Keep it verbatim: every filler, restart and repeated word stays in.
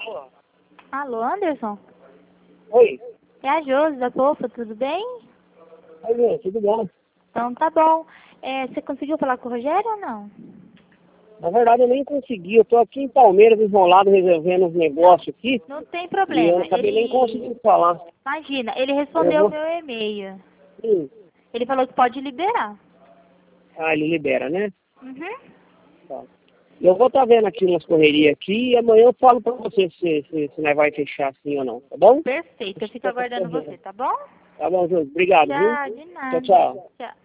Alô? Alô, Anderson? Oi. É a Josi da Pofa, tudo bem? Oi, meu, tudo bom? Então tá bom. É, você conseguiu falar com o Rogério ou não? Na verdade, eu nem consegui. Eu tô aqui em Palmeiras, enrolado, resolvendo uns negócios aqui. Não tem E eu problema. acabei nem Ele. conseguindo falar. Imagina, ele Eu respondeu o vou... meu e-mail. Sim. Ele falou que pode liberar. Ah, ele libera, né? Uhum. Tá. Eu vou estar vendo aqui umas correrias aqui e amanhã eu falo pra você se, se, se nós vai fechar sim ou não, tá bom? Perfeito, eu fico aguardando você, tá bom? Tá bom, Júlio. Obrigado, viu? Tchau, de Tchau, nada. tchau. Tchau.